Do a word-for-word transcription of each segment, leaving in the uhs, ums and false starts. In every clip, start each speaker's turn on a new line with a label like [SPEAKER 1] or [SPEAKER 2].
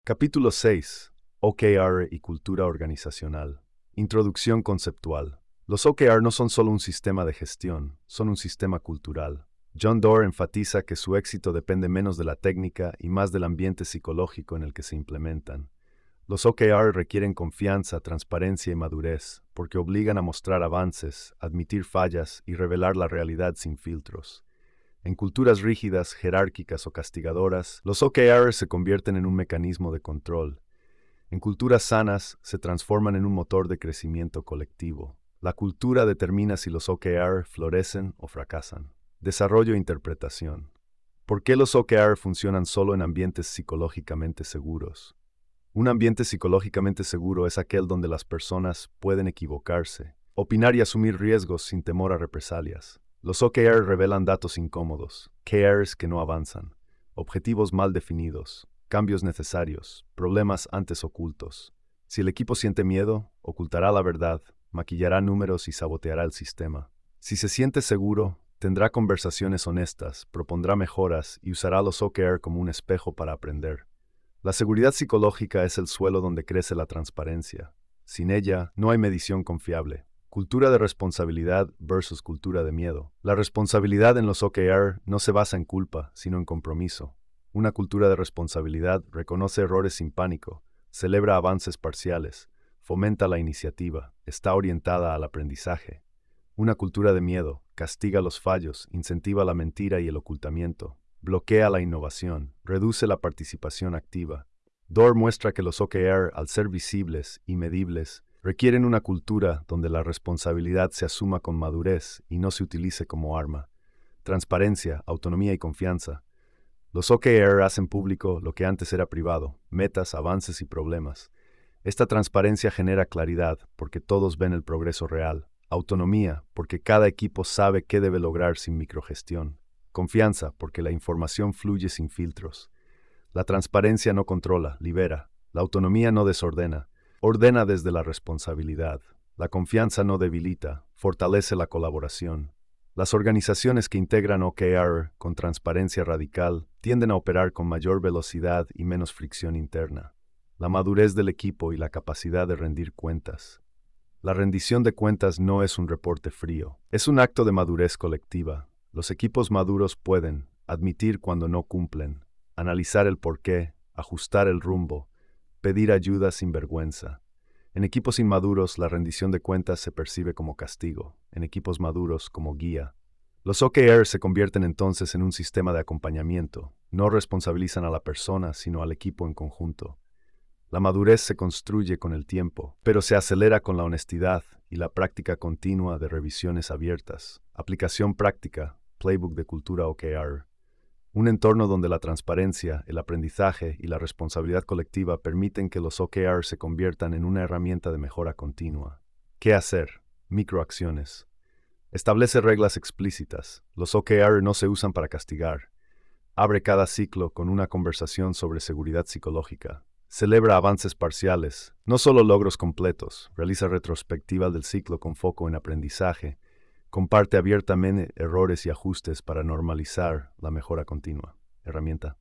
[SPEAKER 1] Capítulo seis. O K R y cultura organizacional. Introducción conceptual. Los O K R no son solo un sistema de gestión, son un sistema cultural. John Doerr enfatiza que su éxito depende menos de la técnica y más del ambiente psicológico en el que se implementan. Los O K R requieren confianza, transparencia y madurez, porque obligan a mostrar avances, admitir fallas y revelar la realidad sin filtros. En culturas rígidas, jerárquicas o castigadoras, los O K R se convierten en un mecanismo de control. En culturas sanas, se transforman en un motor de crecimiento colectivo. La cultura determina si los O K R florecen o fracasan. Desarrollo e interpretación. ¿Por qué los O K R funcionan solo en ambientes psicológicamente seguros? Un ambiente psicológicamente seguro es aquel donde las personas pueden equivocarse, opinar y asumir riesgos sin temor a represalias. Los O K R revelan datos incómodos, K Rs que no avanzan, objetivos mal definidos, cambios necesarios, problemas antes ocultos. Si el equipo siente miedo, ocultará la verdad, maquillará números y saboteará el sistema. Si se siente seguro, tendrá conversaciones honestas, propondrá mejoras y usará los O K R como un espejo para aprender. La seguridad psicológica es el suelo donde crece la transparencia. Sin ella, no hay medición confiable. Cultura de responsabilidad versus cultura de miedo. La responsabilidad en los O K R no se basa en culpa, sino en compromiso. Una cultura de responsabilidad reconoce errores sin pánico, celebra avances parciales, fomenta la iniciativa, está orientada al aprendizaje. Una cultura de miedo castiga los fallos, incentiva la mentira y el ocultamiento, bloquea la innovación, reduce la participación activa. Doerr muestra que los O K R, al ser visibles y medibles, requieren una cultura donde la responsabilidad se asuma con madurez y no se utilice como arma. Transparencia, autonomía y confianza. Los O K R hacen público lo que antes era privado, metas, avances y problemas. Esta transparencia genera claridad porque todos ven el progreso real. Autonomía porque cada equipo sabe qué debe lograr sin microgestión. Confianza porque la información fluye sin filtros. La transparencia no controla, libera. La autonomía no desordena. Ordena desde la responsabilidad. La confianza no debilita, fortalece la colaboración. Las organizaciones que integran O K R con transparencia radical tienden a operar con mayor velocidad y menos fricción interna. La madurez del equipo y la capacidad de rendir cuentas. La rendición de cuentas no es un reporte frío, es un acto de madurez colectiva. Los equipos maduros pueden admitir cuando no cumplen, analizar el porqué, ajustar el rumbo, pedir ayuda sin vergüenza. En equipos inmaduros, la rendición de cuentas se percibe como castigo, en equipos maduros como guía. Los O K R se convierten entonces en un sistema de acompañamiento. No responsabilizan a la persona, sino al equipo en conjunto. La madurez se construye con el tiempo, pero se acelera con la honestidad y la práctica continua de revisiones abiertas. Aplicación práctica, playbook de cultura O K R. Un entorno donde la transparencia, el aprendizaje y la responsabilidad colectiva permiten que los O K R se conviertan en una herramienta de mejora continua. ¿Qué hacer? Microacciones. Establece reglas explícitas. Los O K R no se usan para castigar. Abre cada ciclo con una conversación sobre seguridad psicológica. Celebra avances parciales, no solo logros completos. Realiza retrospectiva del ciclo con foco en aprendizaje. Comparte abiertamente errores y ajustes para normalizar la mejora continua. Herramienta.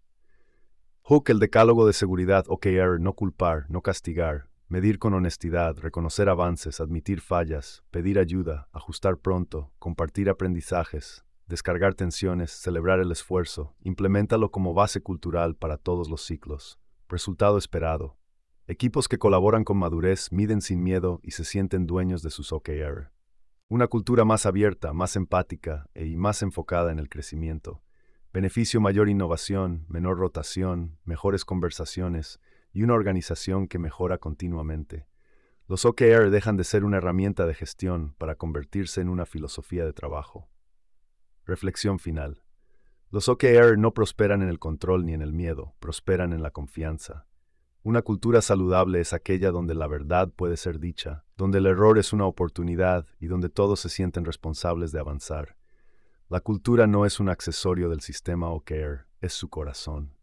[SPEAKER 1] Hook, el decálogo de seguridad O K R, no culpar, no castigar, medir con honestidad, reconocer avances, admitir fallas, pedir ayuda, ajustar pronto, compartir aprendizajes, descargar tensiones, celebrar el esfuerzo, impleméntalo como base cultural para todos los ciclos. Resultado esperado. Equipos que colaboran con madurez, miden sin miedo y se sienten dueños de sus O K R. Una cultura más abierta, más empática y más enfocada en el crecimiento. Beneficio: mayor innovación, menor rotación, mejores conversaciones y una organización que mejora continuamente. Los O K R dejan de ser una herramienta de gestión para convertirse en una filosofía de trabajo. Reflexión final. Los O K R no prosperan en el control ni en el miedo, prosperan en la confianza. Una cultura saludable es aquella donde la verdad puede ser dicha, donde el error es una oportunidad y donde todos se sienten responsables de avanzar. La cultura no es un accesorio del sistema O K R, es su corazón.